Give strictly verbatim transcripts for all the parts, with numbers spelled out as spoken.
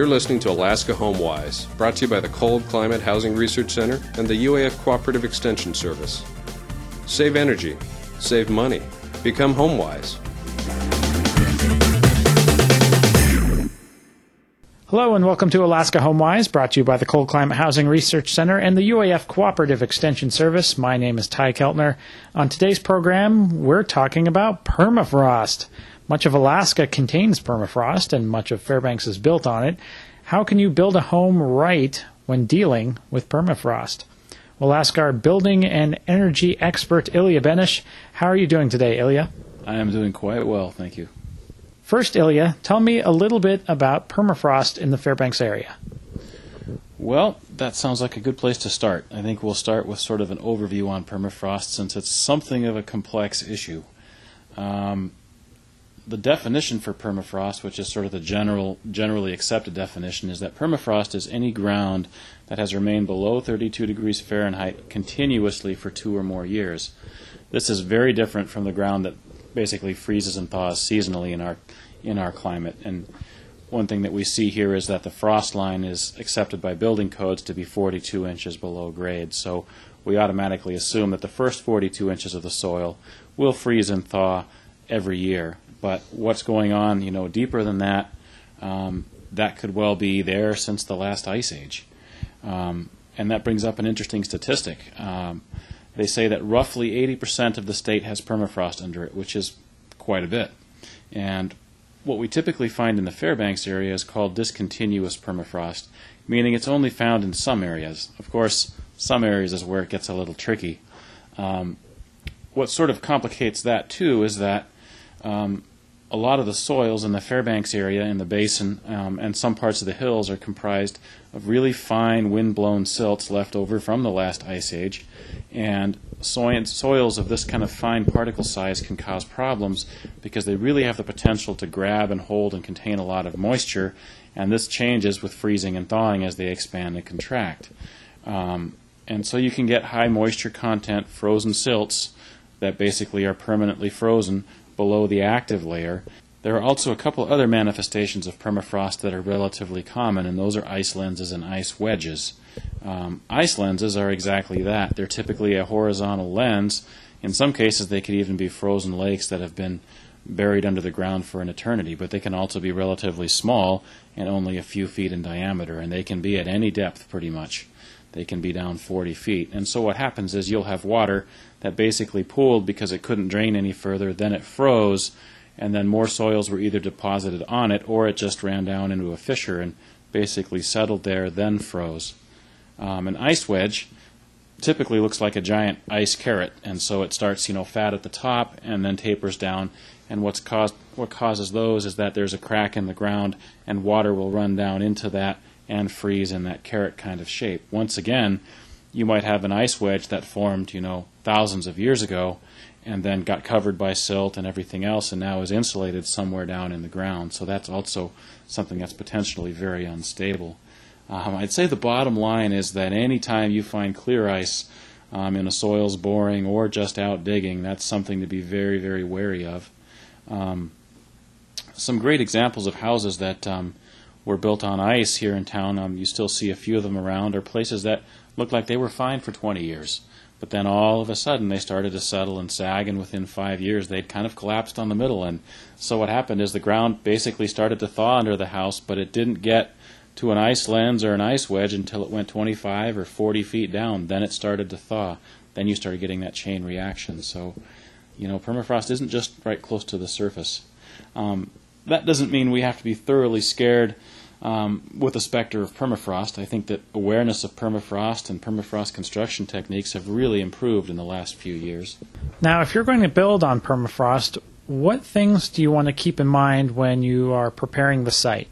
You're listening to Alaska HomeWise, brought to you by the Cold Climate Housing Research Center and the U A F Cooperative Extension Service. Save energy, save money, become HomeWise. Hello and welcome to Alaska HomeWise, brought to you by the Cold Climate Housing Research Center and the U A F Cooperative Extension Service. My name is Ty Keltner. On today's program, we're talking about permafrost. Much of Alaska contains permafrost, and much of Fairbanks is built on it. How can you build a home right when dealing with permafrost? We'll ask our building and energy expert, Ilya Benish. How are you doing today, Ilya? I am doing quite well, thank you. First, Ilya, tell me a little bit about permafrost in the Fairbanks area. Well, that sounds like a good place to start. I think we'll start with sort of an overview on permafrost since it's something of a complex issue. Um, the definition for permafrost, which is sort of the general, generally accepted definition, is that permafrost is any ground that has remained below thirty-two degrees Fahrenheit continuously for two or more years. This is very different from the ground that basically freezes and thaws seasonally in our in our climate. And one thing that we see here is that the frost line is accepted by building codes to be forty-two inches below grade. So we automatically assume that the first forty-two inches of the soil will freeze and thaw every year. But what's going on, you know, deeper than that, um, that could well be there since the last ice age. Um, and that brings up an interesting statistic. Um, They say that roughly eighty percent of the state has permafrost under it, which is quite a bit. And what we typically find in the Fairbanks area is called discontinuous permafrost, meaning it's only found in some areas. Of course, some areas is where it gets a little tricky. Um, what sort of complicates that, too, is that um, a lot of the soils in the Fairbanks area, in the basin, um, and some parts of the hills are comprised of really fine wind-blown silts left over from the last ice age. And soil, soils of this kind of fine particle size can cause problems because they really have the potential to grab and hold and contain a lot of moisture, and this changes with freezing and thawing as they expand and contract. Um, and so you can get high moisture content frozen silts that basically are permanently frozen below the active layer. There are also a couple other manifestations of permafrost that are relatively common, and those are ice lenses and ice wedges. Um, ice lenses are exactly that. They're typically a horizontal lens. In some cases, they could even be frozen lakes that have been buried under the ground for an eternity, but they can also be relatively small and only a few feet in diameter, and they can be at any depth pretty much. They can be down forty feet. And so what happens is you'll have water that basically pooled because it couldn't drain any further, then it froze, and then more soils were either deposited on it or it just ran down into a fissure and basically settled there, then froze. Um, an ice wedge typically looks like a giant ice carrot, and so it starts, you know, fat at the top and then tapers down. And what's caused, what causes those is that there's a crack in the ground and water will run down into that and freeze in that carrot kind of shape. Once again, you might have an ice wedge that formed, you know, thousands of years ago and then got covered by silt and everything else and now is insulated somewhere down in the ground. So that's also something that's potentially very unstable. Um, I'd say the bottom line is that any time you find clear ice um, in a soil's boring or just out digging, that's something to be very, very wary of. Um, some great examples of houses that um, were built on ice here in town, um, you still see a few of them around, are places that looked like they were fine for twenty years. But then all of a sudden they started to settle and sag, and within five years they'd kind of collapsed on the middle. And so what happened is the ground basically started to thaw under the house, but it didn't get to an ice lens or an ice wedge until it went twenty-five or forty feet down. Then it started to thaw. Then you started getting that chain reaction. So, you know, permafrost isn't just right close to the surface. Um, that doesn't mean we have to be thoroughly scared um, with the specter of permafrost. I think that awareness of permafrost and permafrost construction techniques have really improved in the last few years. Now, if you're going to build on permafrost, what things do you want to keep in mind when you are preparing the site?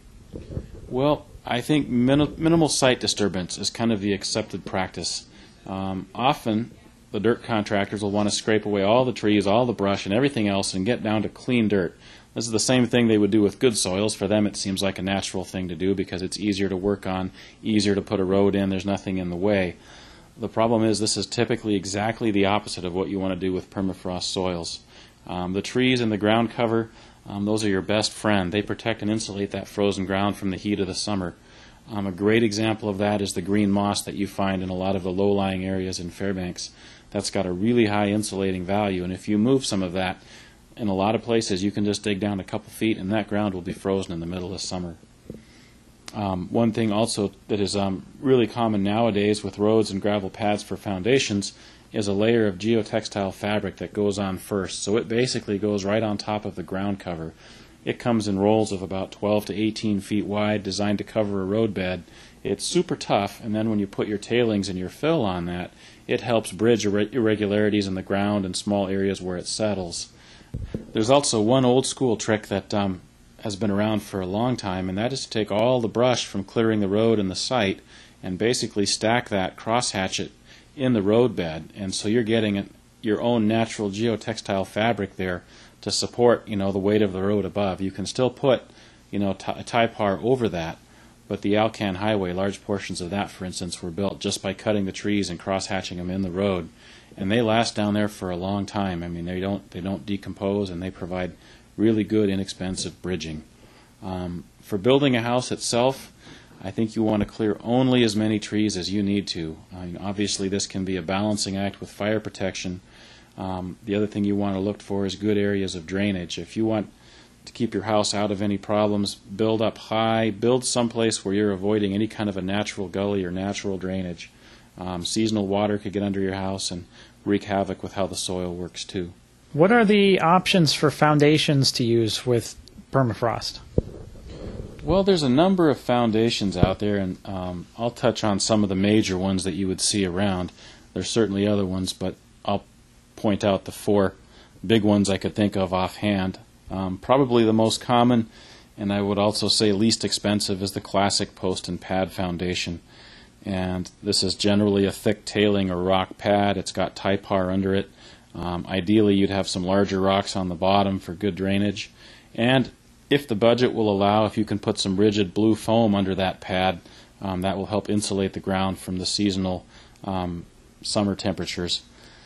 Well, I think min- minimal site disturbance is kind of the accepted practice. Um, often, the dirt contractors will want to scrape away all the trees, all the brush, and everything else and get down to clean dirt. This is the same thing they would do with good soils. For them, it seems like a natural thing to do because it's easier to work on, easier to put a road in, there's nothing in the way. The problem is this is typically exactly the opposite of what you want to do with permafrost soils. Um, the trees and the ground cover, um, those are your best friend. They protect and insulate that frozen ground from the heat of the summer. Um, a great example of that is the green moss that you find in a lot of the low-lying areas in Fairbanks. That's got a really high insulating value, and if you move some of that, in a lot of places you can just dig down a couple feet and that ground will be frozen in the middle of summer. Um, one thing also that is um, really common nowadays with roads and gravel pads for foundations is a layer of geotextile fabric that goes on first. So it basically goes right on top of the ground cover. It comes in rolls of about twelve to eighteen feet wide, designed to cover a road bed. It's super tough, and then when you put your tailings and your fill on that, it helps bridge irre- irregularities in the ground and small areas where it settles. There's also one old school trick that um, has been around for a long time, and that is to take all the brush from clearing the road and the site and basically stack that crosshatch it in the road bed, and so you're getting a, your own natural geotextile fabric there to support, you know, the weight of the road above. You can still put, you know, t- a tie-par over that, but the Alcan Highway, large portions of that, for instance, were built just by cutting the trees and cross-hatching them in the road, and they last down there for a long time. I mean, they don't they don't decompose, and they provide really good, inexpensive bridging. Um, for building a house itself, I think you want to clear only as many trees as you need to. I mean, obviously, this can be a balancing act with fire protection. Um, the other thing you want to look for is good areas of drainage. If you want to keep your house out of any problems, build up high, build someplace where you're avoiding any kind of a natural gully or natural drainage. Um, seasonal water could get under your house and wreak havoc with how the soil works too. What are the options for foundations to use with permafrost? Well, there's a number of foundations out there, and um, I'll touch on some of the major ones that you would see around. There's certainly other ones, but I'll point out the four big ones I could think of offhand. Um, probably the most common, and I would also say least expensive, is the classic post and pad foundation. And this is generally a thick tailing or rock pad. It's got tie-par under it. Um, ideally, you'd have some larger rocks on the bottom for good drainage. And if the budget will allow, if you can put some rigid blue foam under that pad, um, that will help insulate the ground from the seasonal um, summer temperatures.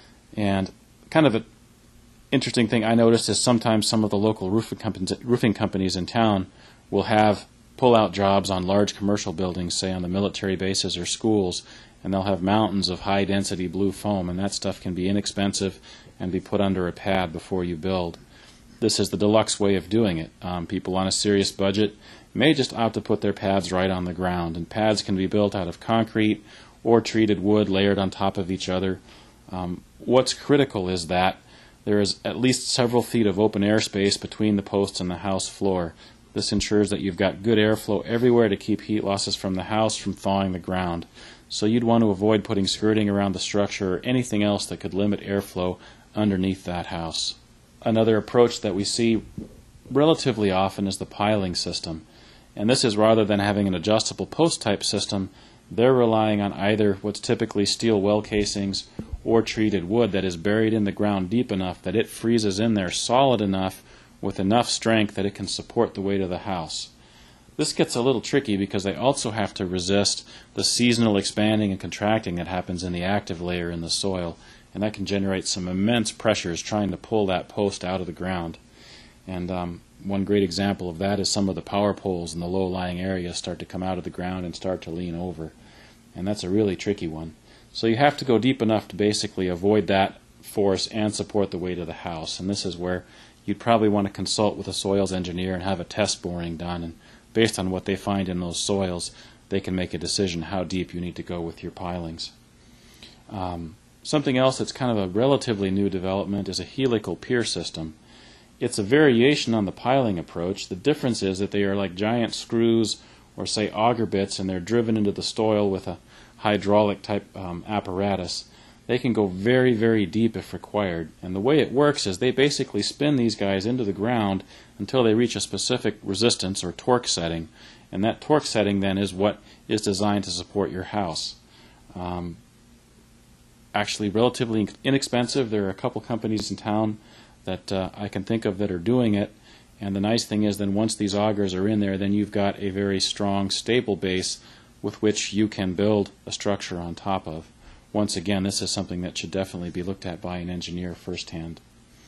And kind of an interesting thing I noticed is sometimes some of the local roofing companies, roofing companies in town will have pull-out jobs on large commercial buildings, say on the military bases or schools, and they'll have mountains of high-density blue foam, and that stuff can be inexpensive and be put under a pad before you build. This is the deluxe way of doing it. Um, people on a serious budget may just opt to put their pads right on the ground, and pads can be built out of concrete or treated wood layered on top of each other. Um, what's critical is that there is at least several feet of open air space between the posts and the house floor. This ensures that you've got good airflow everywhere to keep heat losses from the house from thawing the ground. So you'd want to avoid putting skirting around the structure or anything else that could limit airflow underneath that house. Another approach that we see relatively often is the piling system. And this is rather than having an adjustable post type system, they're relying on either what's typically steel well casings or treated wood that is buried in the ground deep enough that it freezes in there solid enough with enough strength that it can support the weight of the house. This gets a little tricky because they also have to resist the seasonal expanding and contracting that happens in the active layer in the soil, and that can generate some immense pressures trying to pull that post out of the ground. And um, one great example of that is some of the power poles in the low-lying areas start to come out of the ground and start to lean over. And that's a really tricky one. So you have to go deep enough to basically avoid that force and support the weight of the house. And this is where you'd probably want to consult with a soils engineer and have a test boring done. And based on what they find in those soils, they can make a decision how deep you need to go with your pilings. Um, something else that's kind of a relatively new development is a helical pier system. It's a variation on the piling approach. The difference is that they are like giant screws or, say, auger bits, and they're driven into the soil with a hydraulic type um, apparatus. They can go very, very deep if required. And the way it works is they basically spin these guys into the ground until they reach a specific resistance or torque setting. And that torque setting then is what is designed to support your house. Um, actually relatively inexpensive. There are a couple companies in town that uh, I can think of that are doing it. And the nice thing is then once these augers are in there, then you've got a very strong, stable base with which you can build a structure on top of. Once again, this is something that should definitely be looked at by an engineer firsthand.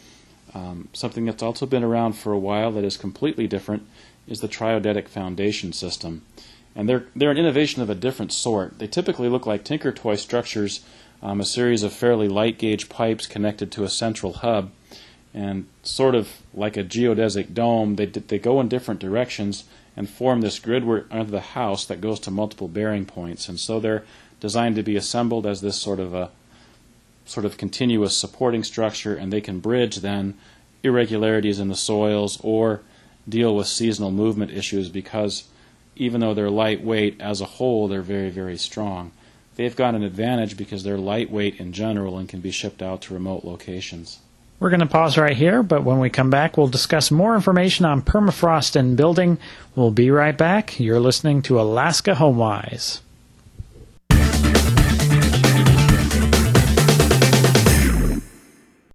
Um, something that's also been around for a while that is completely different is the triodetic foundation system. And they're, they're an innovation of a different sort. They typically look like Tinker Toy structures, um, a series of fairly light gauge pipes connected to a central hub. And sort of like a geodesic dome, they, they go in different directions and form this gridwork under the house that goes to multiple bearing points. And so they're designed to be assembled as this sort of a sort of continuous supporting structure, and they can bridge then irregularities in the soils or deal with seasonal movement issues, because even though they're lightweight as a whole, they're very, very strong. They've got an advantage because they're lightweight in general and can be shipped out to remote locations. We're going to pause right here, but when we come back, we'll discuss more information on permafrost and building. We'll be right back. You're listening to Alaska HomeWise.